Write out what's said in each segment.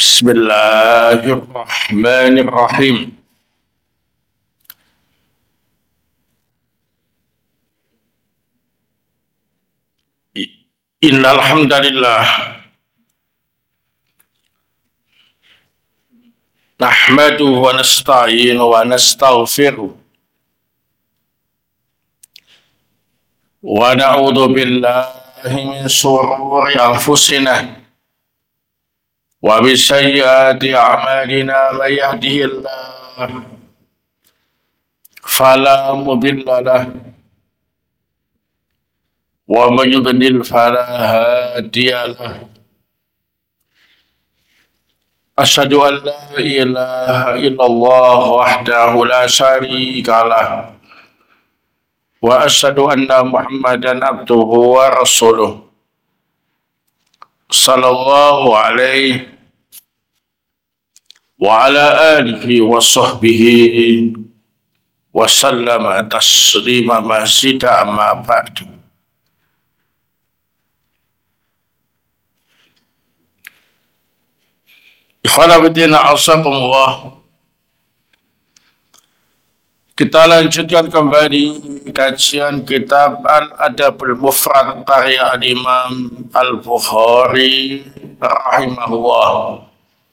Bismillahirrahmanirrahim. Innal hamdalillah nahmaduhu wa nasta'inuhu wa nastaghfiruh wa na'udzu billahi min shururi anfusina wa min sayyiati a'malina may yahdihillahu fala mudilla lahu wa man yudlil fala hadiya lahu. Asyhadu an la ilaha illallah wahdahu la syarika lah wa asyhadu anna Muhammadan abduhu wa rasuluh sallallahu alaihi wa ala alihi wa sahbihi wa sallama taslima mazida amma ba'du. Ikhwanafiddin a'azakumullah. Kita lanjutkan kembali kajian kitab Al-Adabul Mufrad karya Al-Imam Al-Bukhari rahimahullah.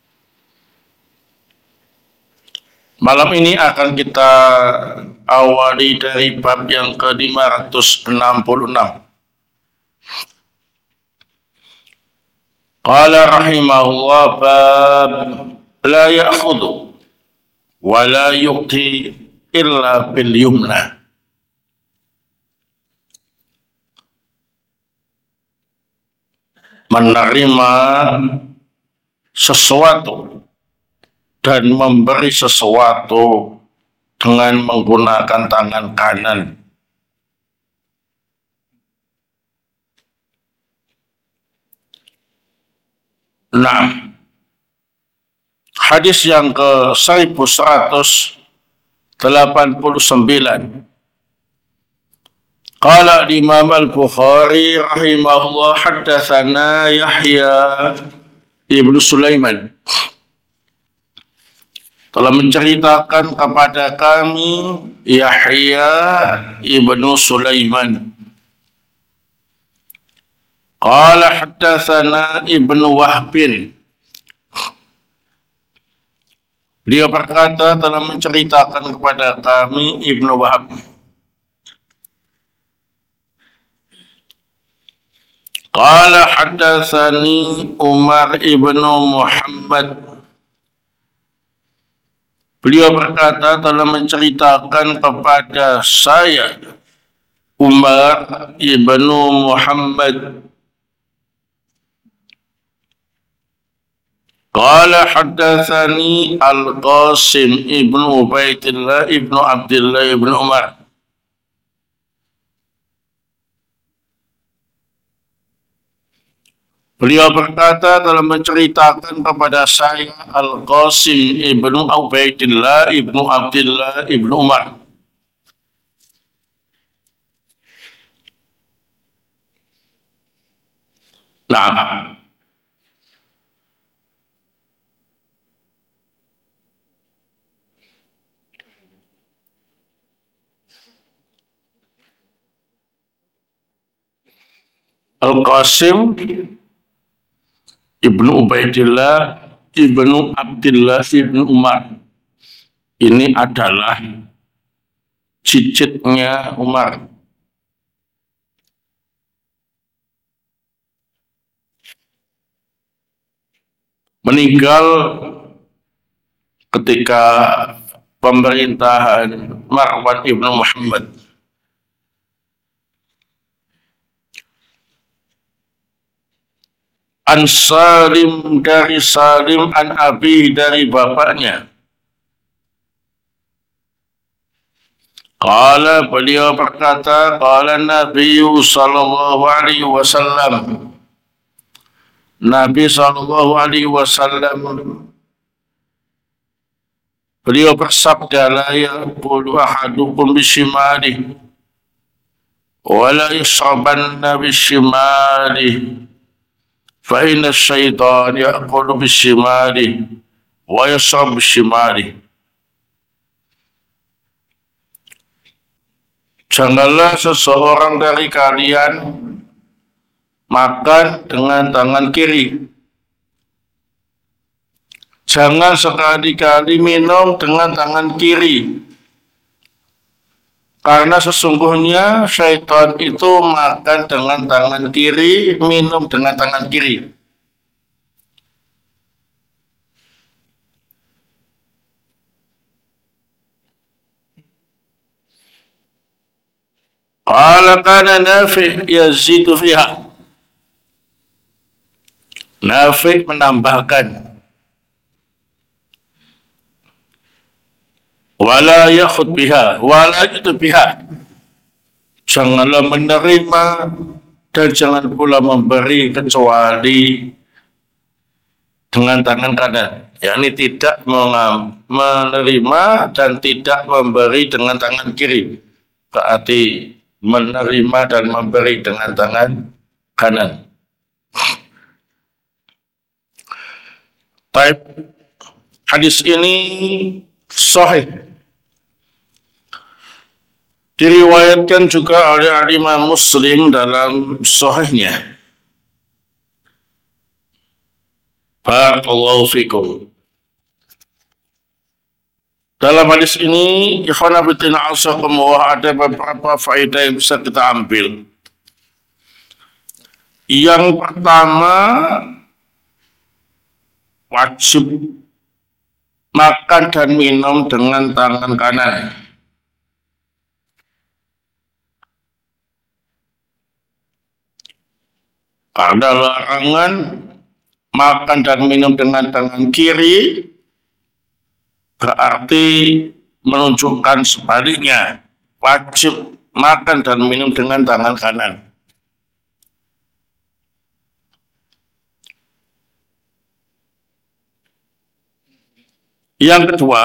Malam ini akan kita awali dari bab yang ke-566. Qala rahimahullah, bab la ya'khudhu wa la yuqti illa bil yumna. Menerima sesuatu dan memberi sesuatu dengan menggunakan tangan kanan. Nah, hadis yang ke-1189. Qala Imam Al-Bukhari rahimahullah, haddatsana Yahya ibnu Sulaiman, telah menceritakan kepada kami Yahya ibnu Sulaiman. Qala haddatsana Ibnu Wahbin, beliau berkata telah menceritakan kepada kami Ibnu Wahb. Qala haddatsani Umar ibnu Muhammad, beliau berkata telah menceritakan kepada saya Umar ibnu Muhammad. Qala haddatsani Al-Qasim ibnu Ubaidillah ibnu Abdullah ibnu Umar, beliau berkata telah menceritakan kepada saya Al-Qasim ibnu Ubaidillah ibnu Abdullah ibnu Umar. Nah, Al-Qasim ibnu Ubaidillah ibnu Abdullah ibnu Umar ini adalah cicitnya Umar. Meninggal ketika pemerintahan Marwan ibnu Muhammad. An Salim, dari Salim, an Abi, dari bapaknya. Qala, beliau berkata, qala Nabi sallallahu alaihi wasallam, Nabi sallallahu alaihi wasallam beliau bersabda, la yaqulu ahadukum bishimalihi wa la yashrabanna bishimalihi fa inna syaitan ya'kulu bisimali wa yashrab bisimali. Janganlah seseorang dari kalian makan dengan tangan kiri. Jangan sekali-kali minum dengan tangan kiri. Karena sesungguhnya syaitan itu makan dengan tangan kiri, minum dengan tangan kiri. Qala kana Nafi' yazidu fiha. Nafi' menambahkan, wala yakhud biha, wala itu biha. Janganlah menerima dan jangan pula memberi kecuali dengan tangan kanan. Yakni tidak menerima dan tidak memberi dengan tangan kiri. Berarti menerima dan memberi dengan tangan kanan. Baik, hadis ini sahih. Diriwayatkan juga oleh Imam Muslim dalam sahihnya. Barakallahu fikum. Dalam hadis ini, ikhwan fillah azakumullah, ada beberapa faedah yang bisa kita ambil. Yang pertama, wajib makan dan minum dengan tangan kanan. Ada larangan makan dan minum dengan tangan kiri, berarti menunjukkan sebaliknya, wajib makan dan minum dengan tangan kanan. Yang kedua,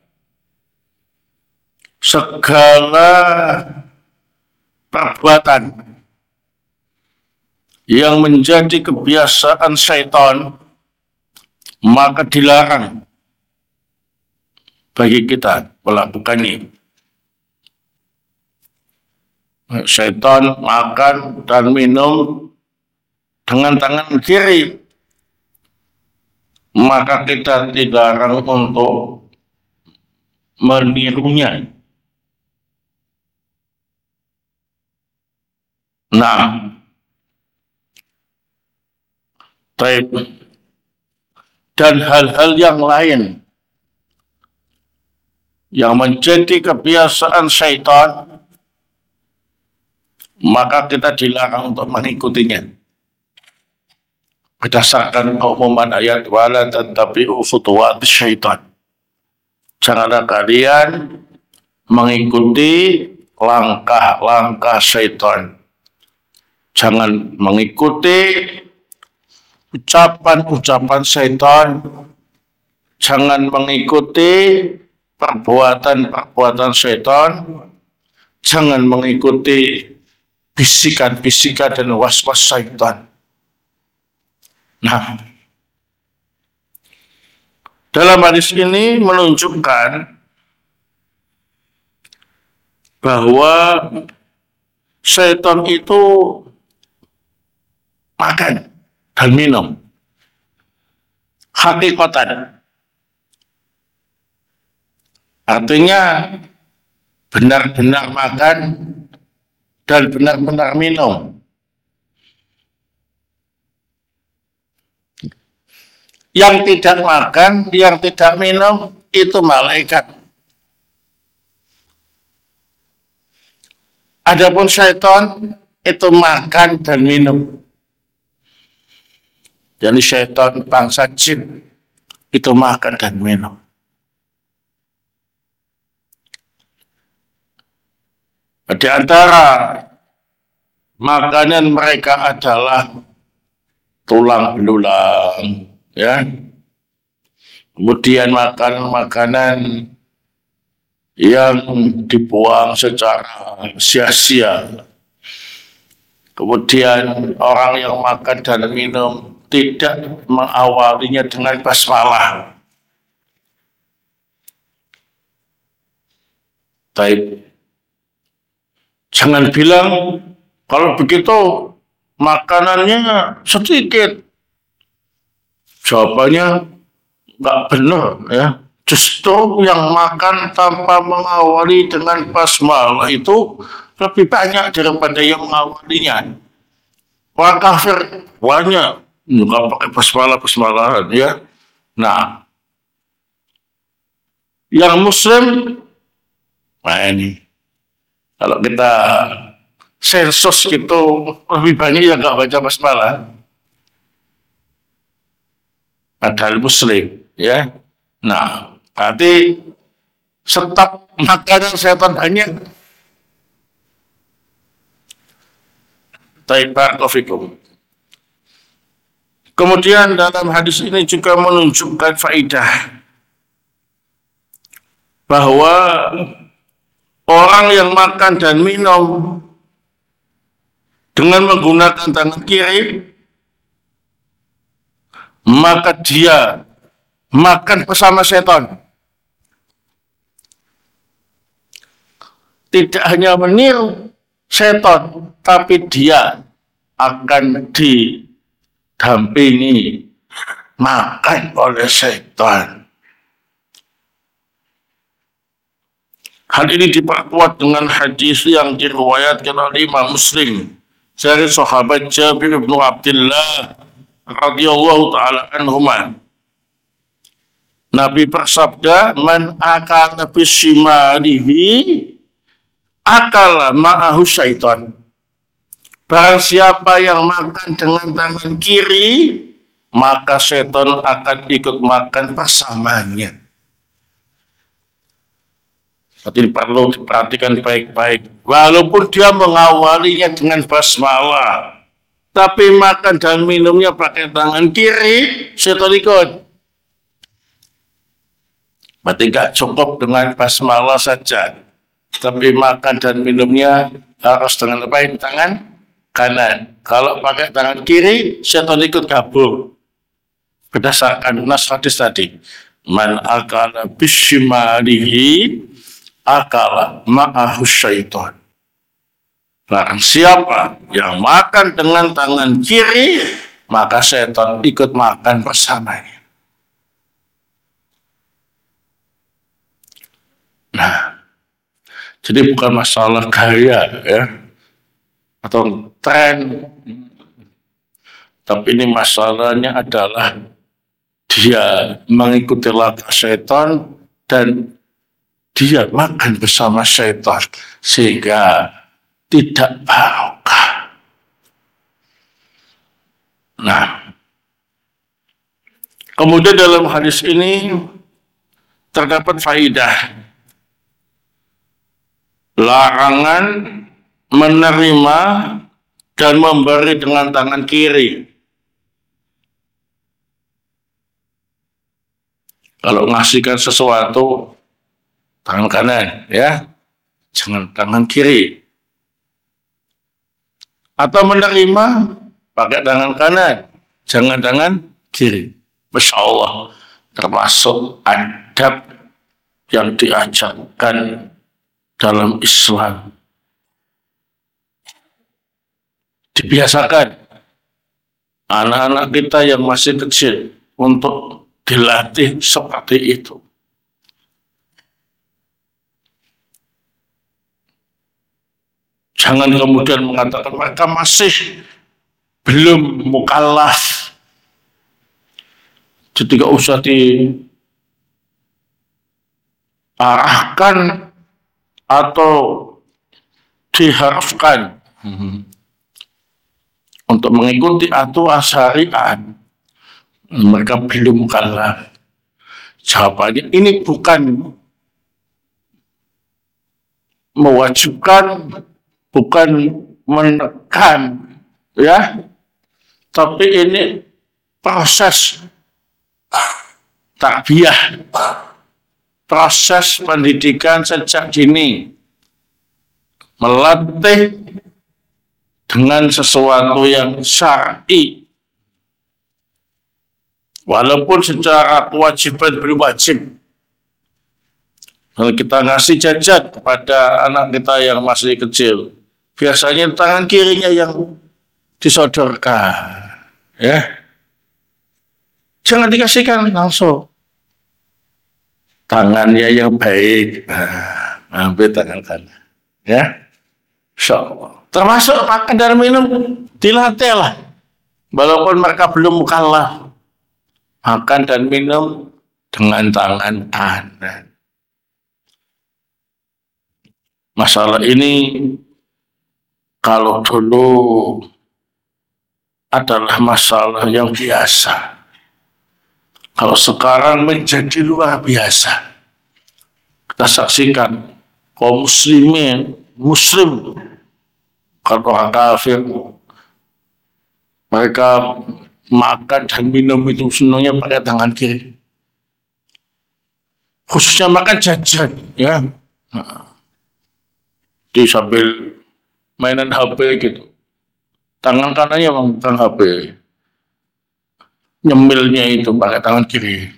segala perbuatan yang menjadi kebiasaan syaitan maka dilarang bagi kita melakukannya. Syaitan makan dan minum dengan tangan kiri, maka kita dilarang untuk menirunya. Nah, dan hal-hal yang lain yang menjadi kebiasaan syaitan, maka kita dilarang untuk mengikutinya. Berdasarkan keumuman ayat, wala tattabi'u khutuwati syaitan. Janganlah kalian mengikuti langkah-langkah syaitan. Jangan mengikuti ucapan-ucapan syaitan. Jangan mengikuti perbuatan-perbuatan syaitan. Jangan mengikuti bisikan-bisikan dan was-was syaitan. Nah, dalam hadis ini menunjukkan bahwa syaitan itu makan dan minum hakikatan. Artinya benar-benar makan dan benar-benar minum. Yang tidak makan, yang tidak minum, itu malaikat. Adapun syaitan itu makan dan minum. Jadi syaitan bangsa jin itu makan dan minum. Di antara makanan mereka adalah tulang belulang, ya. Kemudian makan makanan yang dibuang secara sia-sia. Kemudian orang yang makan dan minum tidak mengawalinya dengan basmalah. Taib. Jangan bilang kalau begitu makanannya sedikit. Jawabannya nggak benar ya. Justru yang makan tanpa mengawali dengan basmalah itu lebih banyak daripada yang mengawalinya. Orang kafir banyak nggak pakai basmalah ya. Nah, yang Muslim, nah ini kalau kita sensus gitu lebih banyak yang nggak baca basmalah. Padahal Muslim, ya. Nah, berarti stok makanan setan banyak. Barakallahu. Kemudian dalam hadis ini juga menunjukkan faedah bahwa orang yang makan dan minum dengan menggunakan tangan kiri, maka dia makan bersama setan. Tidak hanya meniru setan, tapi dia akan didampingi makan oleh setan. Hal ini diperkuat dengan hadis yang diriwayatkan oleh Imam Muslim dari sahabat Jabir bin Abdullah radhiyallahu taala anhuma. Nabi bersabda, "Man akala bisimalihi akala ma'ahu syaitan." Barang siapa yang makan dengan tangan kiri, maka setan akan ikut makan bersamanya. Jadi perlu diperhatikan baik-baik. Walaupun dia mengawalinya dengan basmalah, tapi makan dan minumnya pakai tangan kiri, setan ikut. Berarti gak cukup dengan basmalah saja, tapi makan dan minumnya harus dengan apa? Tangan kanan. Kalau pakai tangan kiri, setan ikut kabur. Berdasarkan nas hadis tadi, man akala bisimalihi akala ma'ahu syaitan. Barang siapa yang makan dengan tangan kiri, maka setan ikut makan bersamanya. Nah, jadi bukan masalah gaya ya, atau tren, tapi ini masalahnya adalah dia mengikuti langkah setan dan dia makan bersama setan sehingga tidak barokah. Nah, kemudian dalam hadis ini terdapat faidah larangan menerima dan memberi dengan tangan kiri. Kalau ngasihkan sesuatu, tangan kanan, ya, jangan tangan kiri. Atau menerima, pakai tangan kanan, jangan tangan kiri. Masya Allah, termasuk adab yang diajarkan dalam Islam. Dibiasakan anak-anak kita yang masih kecil untuk dilatih seperti itu. Jangan kemudian mengatakan mereka masih belum mukallaf, jadi tidak usah diarahkan atau diharuskan untuk mengikuti aturan syariat. Mereka belum mukallaf. Jawabannya ini bukan mewajibkan, bukan menekan, ya, tapi ini proses tarbiyah, proses pendidikan sejak dini, melatih dengan sesuatu yang syar'i, Walaupun secara kewajiban belum wajib. Kalau kita ngasih jajan kepada anak kita yang masih kecil, biasanya tangan kirinya yang disodorkan, ya. Jangan dikasihkan langsung. Tangannya yang baik, ambil tangan kanan, ya. Insyaallah. Termasuk makan dan minum dilatih lah. Walaupun mereka belum mukallaf, makan dan minum dengan tangan kanan. Masalah ini kalau dulu adalah masalah yang biasa. Kalau sekarang menjadi luar biasa. Kita saksikan kaum muslim, kalau orang kafir, mereka makan dan minum itu senangnya pakai tangan kiri. Khususnya makan jajan, ya. Di sambil mainan HP gitu. Tangan kanannya memegang HP. Nyemilnya itu pakai tangan kiri.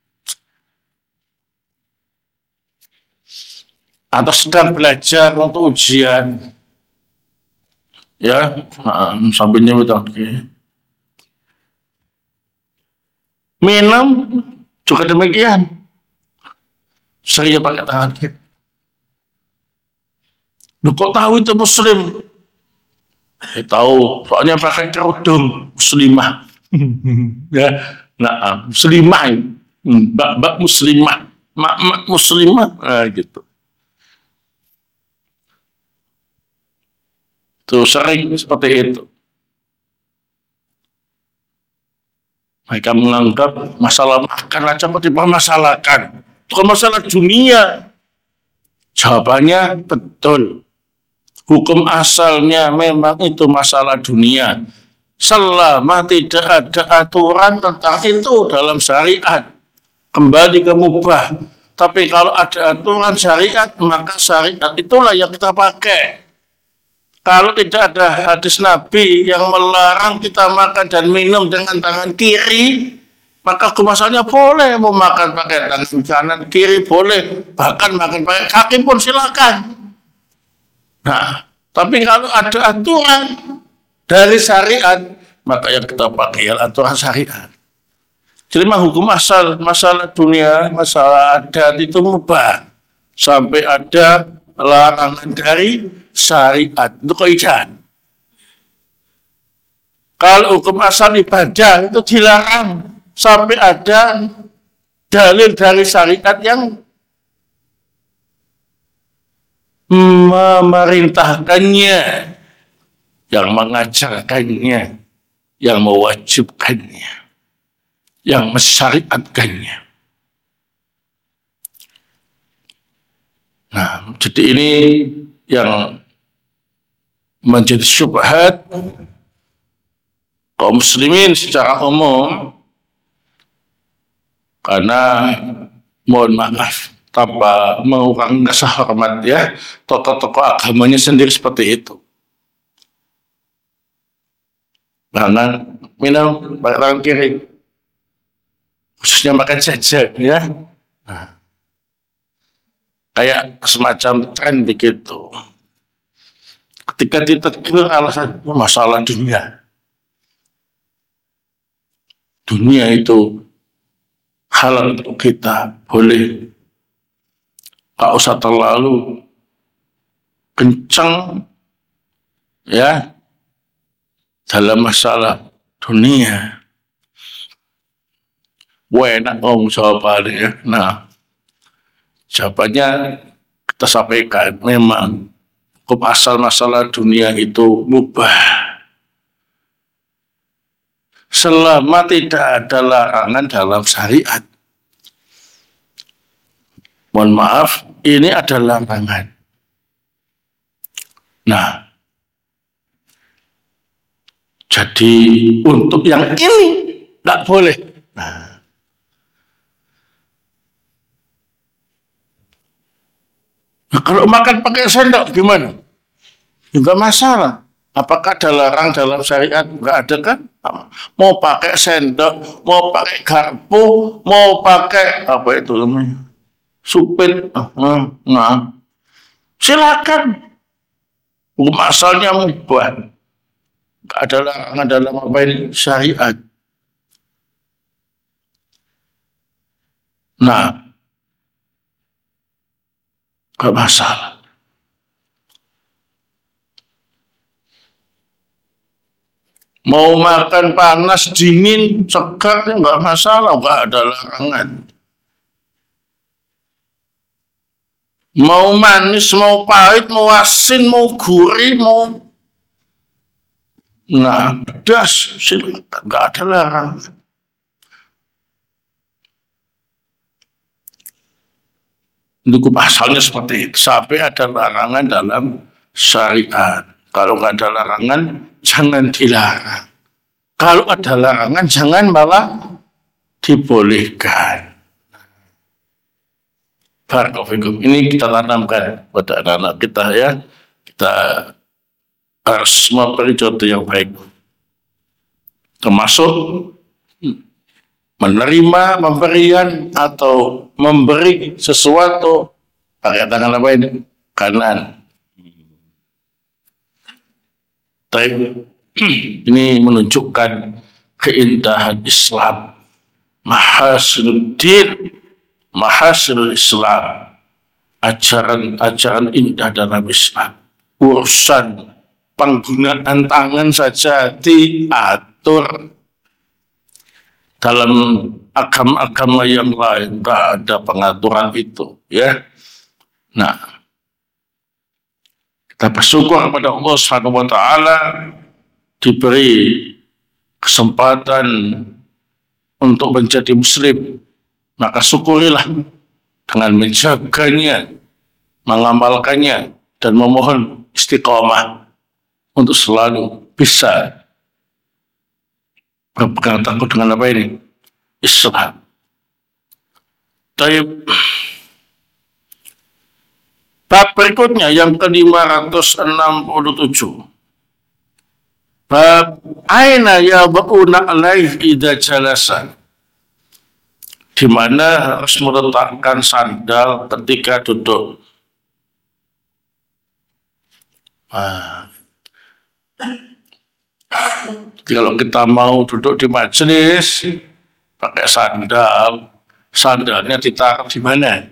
Atau sedang belajar untuk ujian. Ya, sambil nyemil tangan kiri. Minum juga demikian. Saya pakai tangan kiri. Lu kok tahu itu muslim? Tahu, soalnya pakai kerudung muslimah. Ya, nah, muslimah, mbak muslimah, mak muslimah, gitu. Tuh sering seperti itu. Mereka menganggap masalah makan aja kok dipermasalahkan. Bukan masalah dunia. Jawabannya betul. Hukum asalnya memang itu masalah dunia. Selama tidak ada aturan tentang itu dalam syariat, kembali ke mubah. Tapi kalau ada aturan syariat, maka syariat itulah yang kita pakai. Kalau tidak ada hadis Nabi yang melarang kita makan dan minum dengan tangan kiri, maka hukum asalnya boleh mau makan pakai tangan kanan, kiri boleh, bahkan makan pakai kaki pun silakan. Nah, tapi kalau ada aturan dari syariat, maka yang kita pakai adalah aturan syariat. Jadi hukum asal, masalah dunia, masalah adat itu mubah. Sampai ada larangan dari syariat, itu kaidah. Kalau hukum asal ibadah itu dilarang sampai ada dalil dari syariat yang memerintahkannya, yang mengajarkannya, yang mewajibkannya, yang mensyariatkannya. Nah, jadi ini yang menjadi syubhat kaum muslimin secara umum, karena mohon maaf tanpa mengurangi rasa hormat, ya, tokoh-tokoh agamanya sendiri seperti itu. Karena minum pakai tangan kiri, khususnya makan jajan, ya. Nah, kayak semacam tren begitu. Ketika ditegur alasan masalah dunia. Dunia itu halal untuk kita, boleh. Gak usah terlalu kencang, ya, dalam masalah dunia. Enak jawabannya. Nah, jawabannya kita sampaikan, memang hukum asal masalah dunia itu mubah. Selama tidak ada larangan dalam syariat. Mohon maaf, ini adalah larangan. Nah, jadi untuk yang ini tidak boleh. Nah, kalau makan pakai sendok gimana? Juga masalah. Apakah ada larang dalam syariat? Enggak ada kan? Mau pakai sendok, mau pakai garpu, mau pakai apa itu namanya? Supit. Nah, silakan. Hukum asalnya mubah. Enggak ada larangan dalam apa ini syariat. Nah, enggak masalah. Mau makan panas, dingin, segar, enggak masalah, enggak ada larangan. Mau manis, mau pahit, mau asin, mau gurih, mau pedas, silakan, enggak ada larangan. Hukum asalnya seperti itu. Sampai ada larangan dalam syariat. Kalau nggak ada larangan, jangan dilarang. Kalau ada larangan, jangan malah dibolehkan. Barakallahu. Ini kita tanamkan pada anak-anak kita ya. Kita harus memberi contoh yang baik. Termasuk menerima pemberian atau memberi sesuatu pakai tangan apa ini? Kanan. Ini menunjukkan keindahan Islam, mahasinuddin, mahasinul Islam, ajaran-ajaran indah dalam Islam. Urusan penggunaan tangan saja diatur. Dalam agama-agama yang lain tidak ada pengaturan itu, ya. Nah, kita bersyukur kepada Allah Subhanahu wa taala diberi kesempatan untuk menjadi muslim, maka syukurilah dengan menjaganya, mengamalkannya dan memohon istiqamah untuk selalu bisa berpegang teguh dengan apa ini? Islam. Taib. Bab berikutnya yang ke-567. Bab aina yad'una alaihi idza jalasa. Di mana harus meletakkan sandal ketika duduk. Kalau kita mau duduk di majelis pakai sandal, sandalnya ditaruh di mana?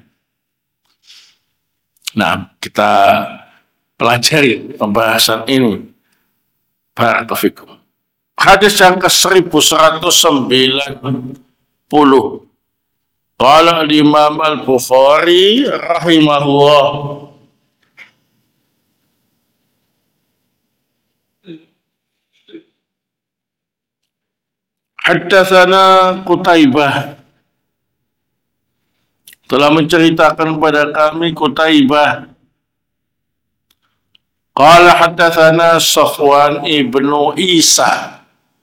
Nah, kita pelajari pembahasan ini. Barakallahu fikum. Hadis yang ke-1190. Qala al-Imam Al-Bukhari rahimahullah. Haddatsana Qutaibah, telah menceritakan kepada kami Qutaibah. Qala haddatsana Safwan ibnu Isa,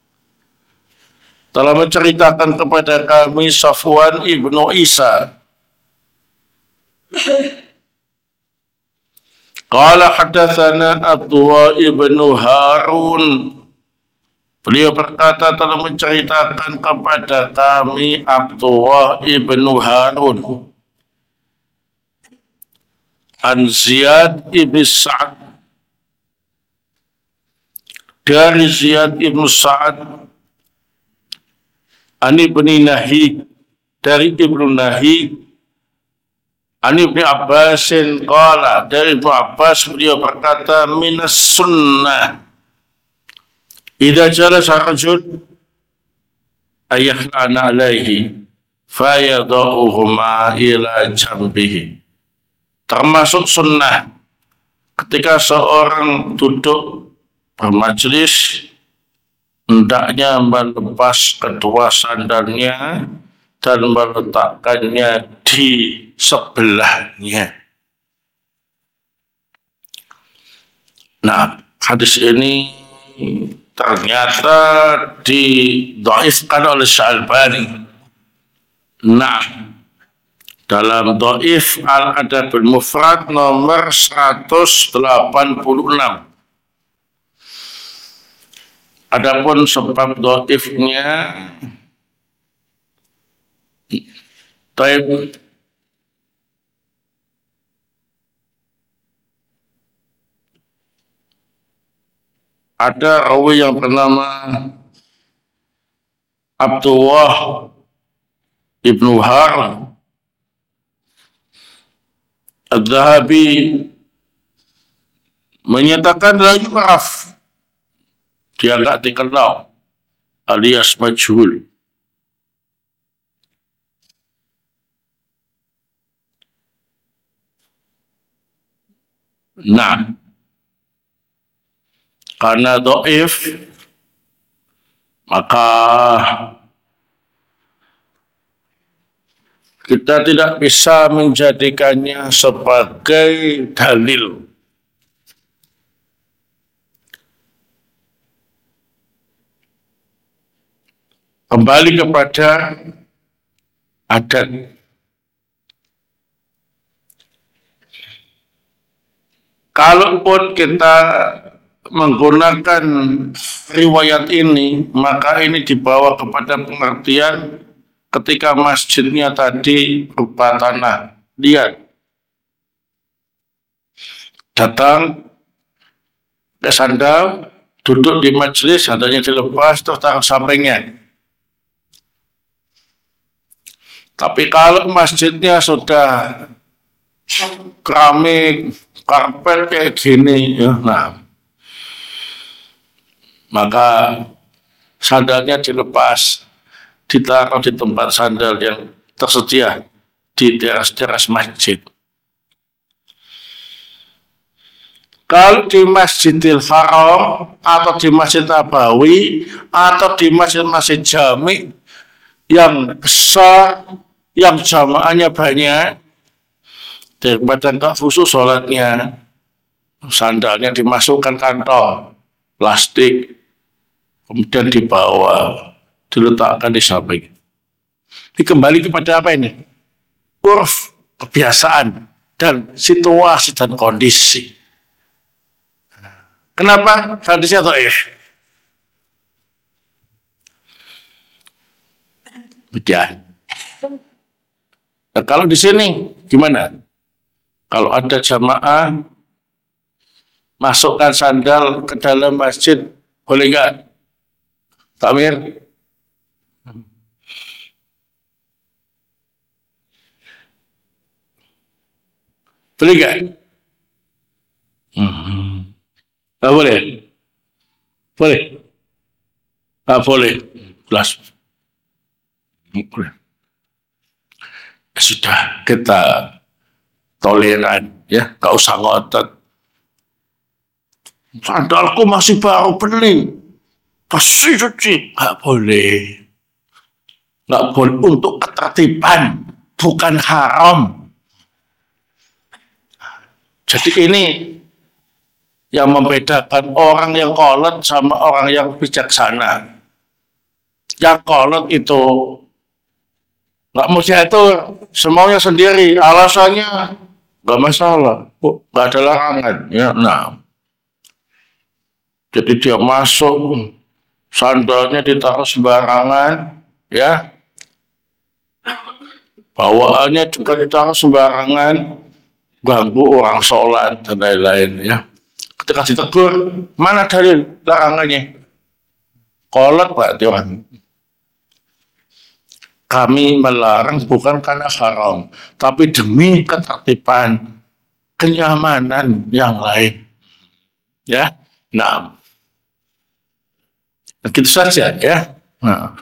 telah menceritakan kepada kami Safwan ibnu Isa. Qala haddatsana Abdullah ibnu Harun, beliau berkata telah menceritakan kepada kami Abdullah ibnu Harun an Ziyad ibn Sa'ad, dari Ziyad ibn Sa'ad an ibni Nahik, dari ibnu Nahik an ibni Abbasin qala, dari Ibnu Abbas beliau berkata minas sunnah idza jalasa rajul ayahlana alaihi fayadauhuma ila jambihi. Termasuk sunnah ketika seorang duduk bermajelis hendaknya melepas kedua sandalnya dan meletakkannya di sebelahnya. Nah, hadis ini ternyata didhaifkan oleh Syalbani. Nah, dalam Dhaif Al-Adabul Mufrad nomor 186. Adapun sebab dhaifnya, taib, ada rawi yang bernama Abdullah ibnu Har Al-Zahabi menyatakan la yu'raf, dia nggak dikenal, alias majhul. Nah, karena dhaif maka kita tidak bisa menjadikannya sebagai dalil. Kembali kepada adat. Kalaupun kita menggunakan riwayat ini, maka ini dibawa kepada pengertian ketika masjidnya tadi berupa tanah. Lihat, datang ke sandal, duduk di majelis, sandalnya dilepas, terus taruh sampingnya. Tapi kalau masjidnya sudah keramik, karpet kayak gini, ya, nah, maka sandalnya dilepas, ditaruh di tempat sandal yang tersedia di teras-teras masjid. Kalau di Masjidil Haram atau di Masjid Nabawi atau di masjid-masjid jami yang besar, yang jamaahnya banyak, daripada enggak khusus sholatnya, sandalnya dimasukkan kantong plastik, kemudian dibawa, diletakkan di samping. Ini kembali kepada apa ini? Urf, kebiasaan, dan situasi dan kondisi. Kenapa hadisnya dhaif? Begitu. Nah, kalau di sini gimana? Kalau ada jamaah masukkan sandal ke dalam masjid, boleh nggak? Takmir? Boleh nggak? Nggak boleh? Boleh? Nggak boleh? Jelas. Ya sudah, kita toleran, ya, nggak usah ngotot. Sandalku masih baru beli, bersih cuci, nggak boleh. Nggak boleh, untuk ketertiban, bukan haram. Jadi ini yang membedakan orang yang kolot sama orang yang bijaksana. Yang kolot itu nggak mesti itu semuanya sendiri, alasannya nggak masalah, nggak ada larangan. Ya, nah, jadi dia masuk, sandalnya ditaruh sembarangan, ya, bawaannya juga ditaruh sembarangan, ganggu orang sholat dan lain-lain, ya. Ketika ditegur, mana dalil larangannya? Kolot berarti orang. Kami melarang bukan karena haram, tapi demi ketertiban, kenyamanan yang lain. Ya, nah, begitu saja, ya. Nah,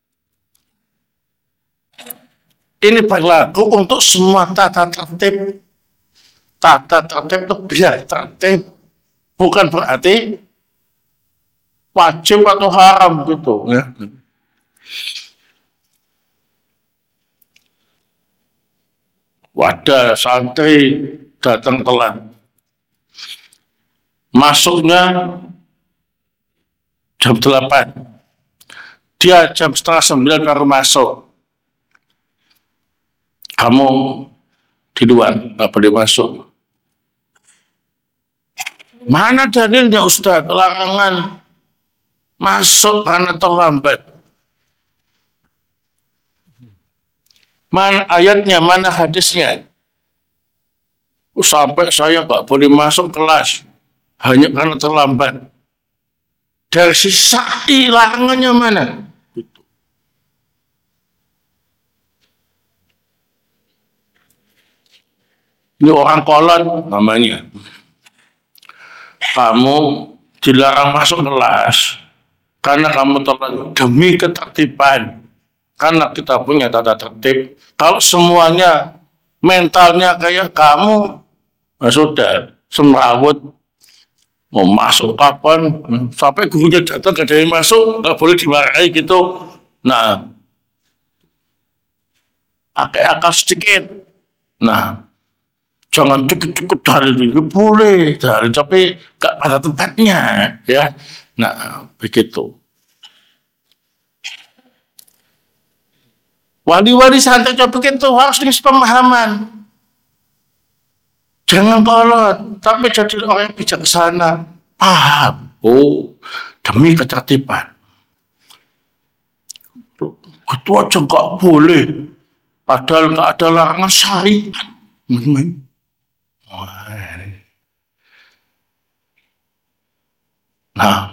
ini berlaku untuk semua tata tertib. Tata tertib itu biar tertib, bukan berarti wajib atau haram gitu, ya. Wadah santri datang telat, masuknya jam 8, dia jam setengah 9 baru masuk. Kamu di luar, nggak boleh masuk. Mana dalilnya Ustaz? Larangan. masuk karena terlambat. Mana ayatnya, mana hadisnya? Sampai saya nggak boleh masuk kelas hanya karena terlambat. Dari sisa larangannya mana? Ini orang kolot namanya. Kamu dilarang masuk kelas karena kamu terlambat demi ketertiban. Karena kita punya tata tertib. Kalau semuanya mentalnya kayak kamu, nah sudah semrawut. Mau masuk kapan? Sampai gurunya datang gak ada yang masuk, nggak boleh dimarahi gitu. Nah, pakai akal sedikit. Nah, jangan cukup-cukup dalil itu boleh dalil, tapi gak pada tempatnya, ya. Nah, begitu. Wali-wali santai begitu harus dengan pemahaman. Jangan kolot, tapi jadi orang yang bijaksana, paham. Oh, demi ketertiban. Itu aja nggak boleh. Padahal nggak ada larangan syariat. Nah,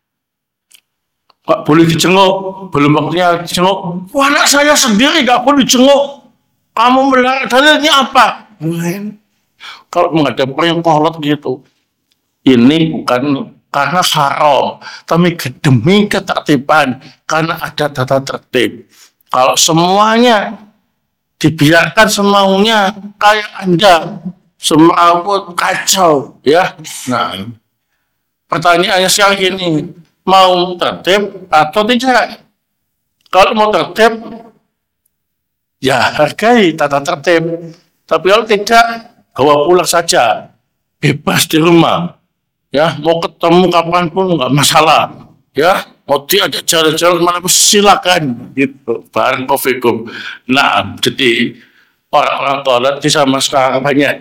nggak boleh dijenguk, belum waktunya dijenguk. Wah, anak saya sendiri nggak boleh dijenguk. Kamu melarang, dalilnya apa? Kalau menghadap orang yang kolot gitu, ini bukan karena haram, tapi demi ketertiban, karena ada tata tertib. Kalau semuanya dibiarkan semaunya, kayak Anda, semrawut kacau, ya. Nah, pertanyaannya sekarang gini, mau tertib atau tidak? Kalau mau tertib, ya hargai tata tertib. Tapi kalau tidak, bawa pulang saja, bebas di rumah, ya. Mau ketemu kapanpun nggak masalah, ya. Mau diajak jalan-jalan mana pun silakan, gitu. Barakofikum. Nah, jadi orang-orang tolat di sama sekarang banyak.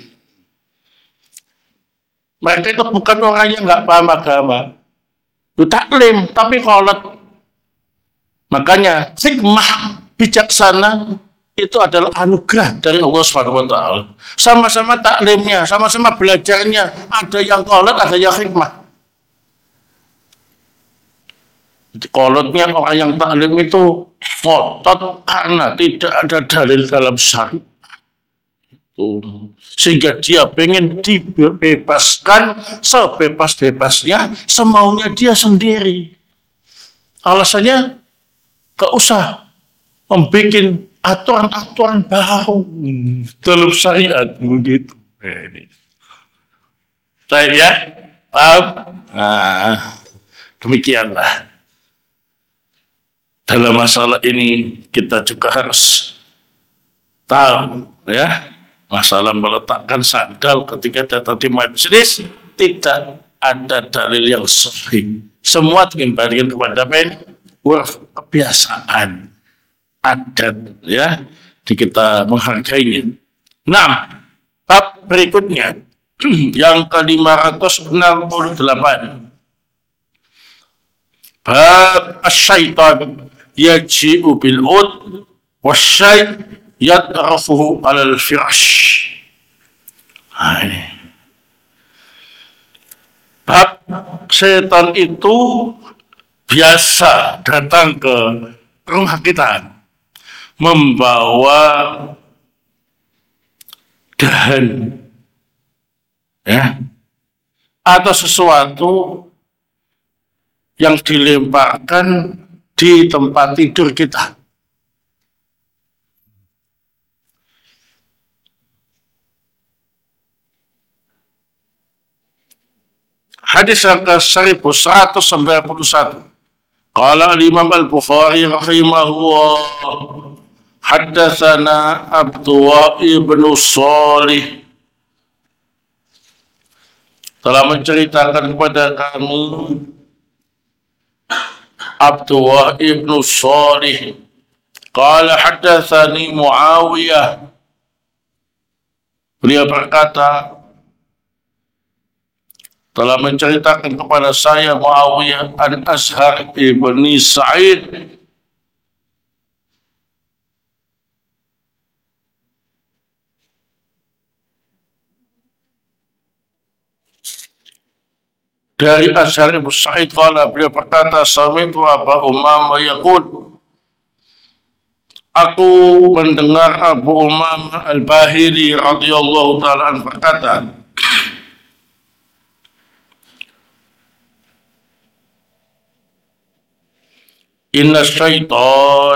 Mereka itu bukan orang yang nggak paham agama, itu taklim, tapi kolot. Makanya hikmah bijaksana itu adalah anugerah dari Allah SWT. Sama-sama taklimnya, sama-sama belajarnya. Ada yang kolot, ada yang hikmah. Jadi kolotnya orang yang taklim itu ngotot karena tidak ada dalil dalam syariat. Sehingga dia pengen dibebaskan sebebas-bebasnya, semaunya dia sendiri. Alasannya gak usah membuat aturan-aturan baru dalam syariat begitu. Baik ya, paham? Nah, demikianlah. Dalam masalah ini kita juga harus tahu, ya, masalah meletakkan sandal ketika datang di majelis tidak ada dalil yang sahih. Semua dikembalikan kepada kebiasaan, adat, ya, di kita menghargainya. Nah, bab berikutnya yang ke-568, bab asyaitan yaji'u bil ud wasyai yatrafuhu alal firash. Bab setan itu biasa datang ke rumah kita membawa dahan, ya, atau sesuatu yang dilemparkan di tempat tidur kita. Hadis yang ke-1191. Qala al-Imam al-Bukhari rahimahullah, haddatsana Abdullah ibn Shalih, telah menceritakan kepada kami Abdullah ibn Shalih. Qala haddatsani Muawiyah, beliau berkata, telah menceritakan kepada saya Muawiyah an Ashar ibni Sa'id dari Ashar ibn Sa'id qala, beliau berkata, sami'tu Aba Umamah yaqul, aku mendengar Abu Umamah Al-Bahili radhiyallahu taala anhu berkata, inna syaitan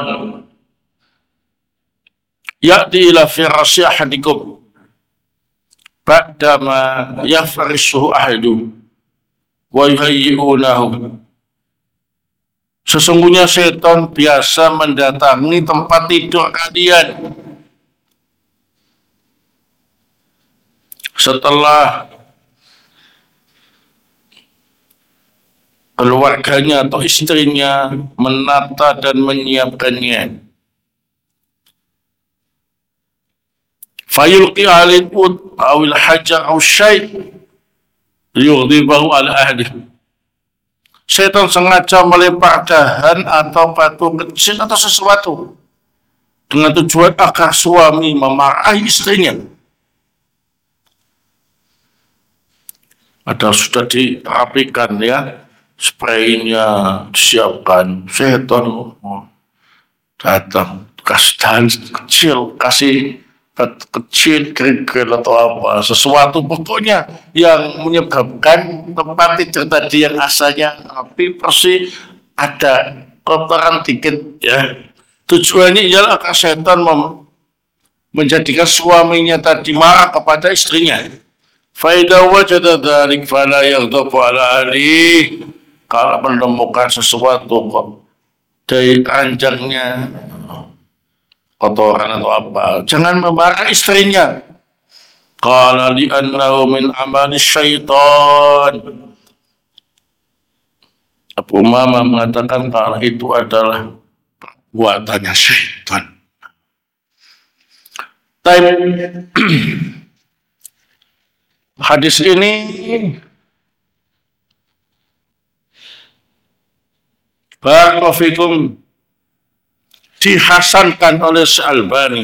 ya'ti ila firasyi ahadikum ba'dama yafrishuhu ahadu wa yuhayyi'unahu. Sesungguhnya setan biasa mendatangi tempat tidur kalian setelah keluarganya atau istrinya menata dan menyiapkannya. Fayulqi alil ud awil hajar aw syai' liyughdibahu ala ahlihi. Setan sengaja melempar dahan atau batu kecil atau sesuatu dengan tujuan agar suami memarahi istrinya. Padahal sudah dirapikan ya, spraynya disiapkan. Setan datang, kasih dahan kecil, kasih batu kecil, kerikil atau apa, sesuatu pokoknya yang menyebabkan tempat tidur tadi yang asalnya rapi bersih ada kotoran dikit ya. Tujuannya ialah agar setan menjadikan suaminya tadi marah kepada istrinya. Fa idza wajada dzalik fala yaghdabu ala ahli. Kalau menemukan sesuatu kok dari keranjangnya kotoran atau apa, jangan memarah istrinya. Qala li'annahu min amali syaitan. Abu Umamah mengatakan karena itu adalah perbuatannya syaitan. Hadis ini barakallahu dihasankan oleh Al-Albani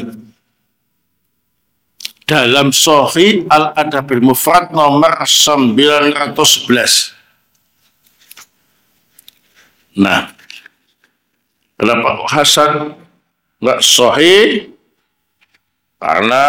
dalam Sahih Al-Adabil Mufrad nomor 911. Nah, kenapa hasan nggak sahih? Karena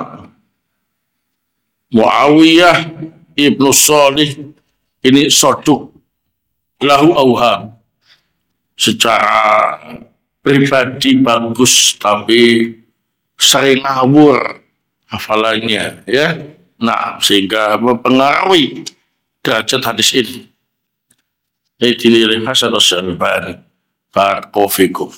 Muawiyah ibnu Shalih ini soduk lahu auham, secara pribadi bagus tapi sering ngawur hafalannya ya. Nah, sehingga mempengaruhi derajat hadis ini. Ini dinilai hasan Al-Albani. Barakallahu.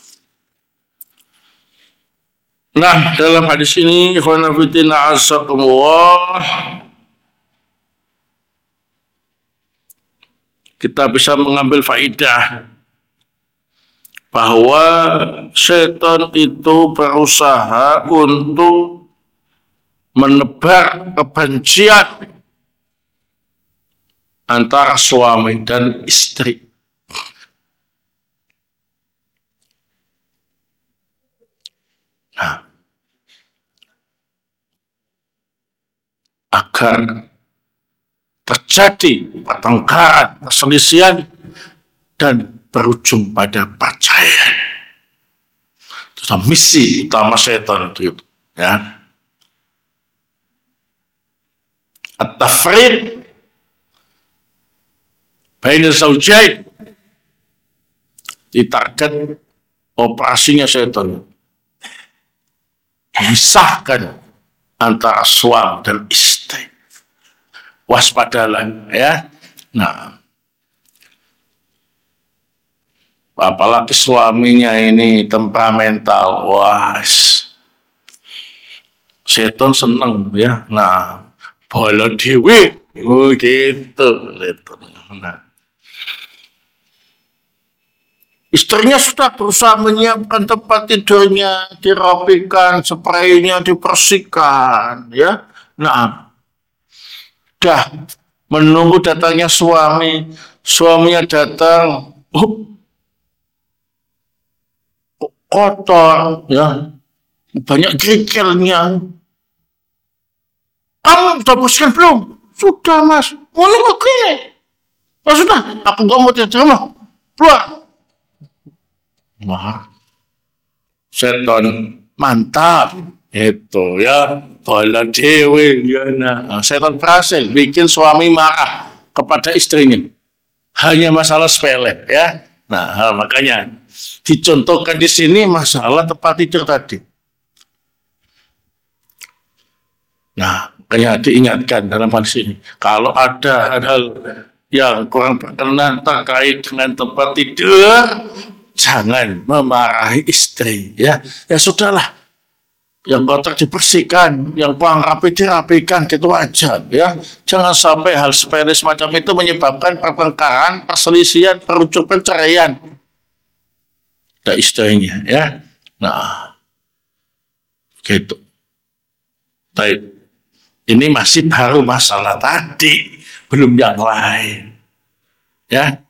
Nah, dalam hadis ini ikhwana fillah azakumullah, kita bisa mengambil faidah bahwa setan itu berusaha untuk menebar kebencian antara suami dan istri. Nah, agar terjadi pertengkaran, perselisihan, dan berujung pada perceraian. Itu misi utama setan itu ya. At-tafriq baina zaujain, ditarget operasinya setan, memisahkan antara suami dan istri. Waspadalah ya. Nah, apalagi suaminya ini temperamental, wah, setan seneng ya. Nah, bola dewi, gitu. Nah, istrinya sudah berusaha menyiapkan tempat tidurnya, dirapikan, spraynya dibersihkan, ya. Nah, dah menunggu datangnya suami. Suaminya datang, kotor, ya, banyak kerikilnya. Kamu sudah bersihkan belum? Sudah, Mas. Mau nunggu gini. Oh, sudah, aku gak mau di rumah. Keluar. Wah, seton mantap. Itu ya, bola dewe. Ya, nah, seton berhasil bikin suami marah kepada istrinya. Hanya masalah sepele, ya. Nah, makanya dicontohkan di sini masalah tempat tidur tadi. Nah, makanya diingatkan dalam hal ini. Kalau ada hal-hal yang kurang berkenan terkait dengan tempat tidur, jangan memarahi istri, ya. Ya sudahlah, yang kotor dibersihkan, yang kurang rapi dirapikan, gitu aja, ya. Jangan sampai hal sepele semacam itu menyebabkan pertengkaran, perselisihan, berujung perceraian. Ada istrinya, ya. Nah, gitu. Baik. Ini masih baru masalah tadi, belum yang lain. Ya.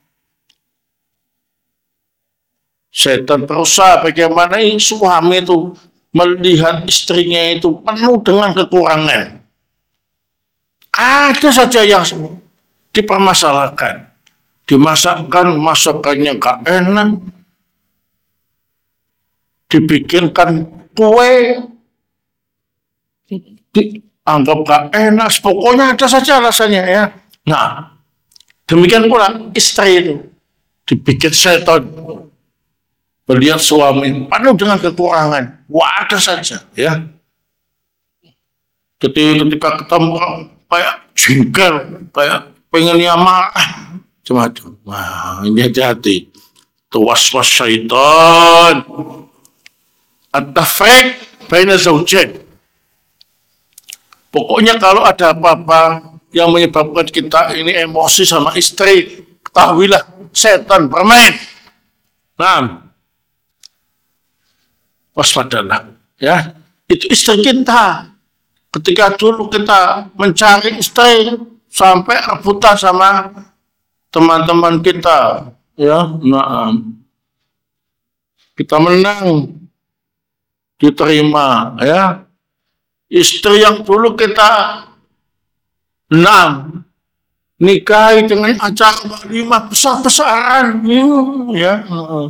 Setan berusaha bagaimana suami itu melihat istrinya itu penuh dengan kekurangan. Ada saja yang dipermasalahkan. Dimasakkan, masakannya gak enak. Dibikinkan kue, dianggap gak enak. Pokoknya ada saja rasanya, ya. Nah, demikian pula istri itu dibikin setan. Melihat suami penuh dengan kekurangan, wadah saja, ya. Ketika ketemu kayak jengkel, kayak pengennya marah, macam-macam. Wah, ini hati-hati. Itu was-was syaitan. At-tafriq baina zawjain. Pokoknya kalau ada apa-apa yang menyebabkan kita ini emosi sama istri, ketahuilah setan bermain. Nah, waspadalah, ya. Itu istri kita. Ketika dulu kita mencari istri sampai rebutan sama teman-teman kita, ya. Nah, kita menang, diterima, ya. Istri yang dulu kita nikahi dengan acara walimah besar-besaran, ya.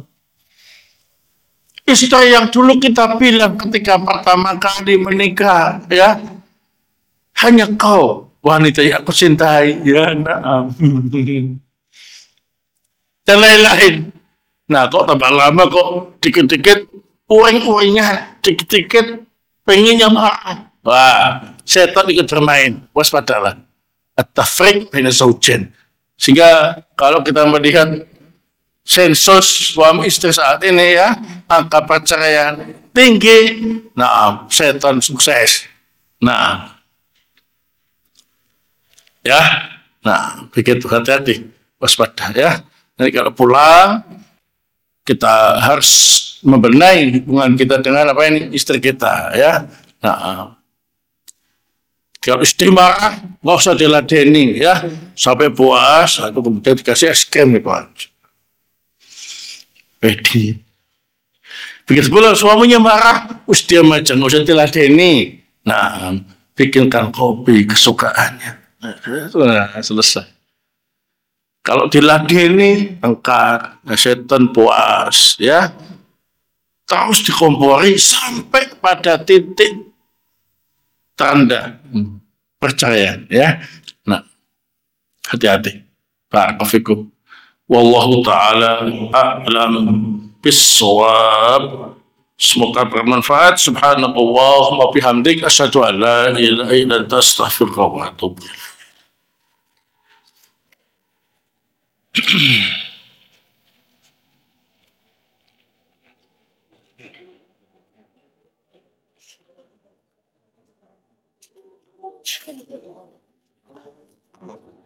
Istri yang dulu kita bilang ketika pertama kali menikah, ya, hanya kau wanita yang aku cintai, ya. Dan lain-lain. Nah, kok tambah lama kok dikit-dikit uring-uringnya, dikit-dikit pengennya marah. Wah, setan ikut bermain. Waspadalah. At-tafriq baina zawjain. Sehingga kalau kita melihat sensus suami istri saat ini, ya, angka perceraian tinggi. Nah, setan sukses. Nah, ya, nah, begitu, hati-hati, waspada, ya. Jadi kalau pulang kita harus membenahi hubungan kita dengan apa ini istri kita, ya. Nah, kalau istri marah nggak usah diladeni, ya, sampai puas, atau kemudian dikasih es krim itu aja. Begitu pula suaminya marah, diam aja, nggak usah diladeni. Nah, bikinkan kopi kesukaannya. Nah, selesai. Kalau diladeni, engkar, setan puas, ya. Terus dikompori sampai pada titik tanda percaya, ya. Nah, hati-hati. Barakallahu. Wallahu ta'ala a'lam bis-shawab. Semoga bermanfaat. Subhanallah wa bihamdik, asyhadu an la ilaha illa anta, astaghfiruka wa atubu ilaik.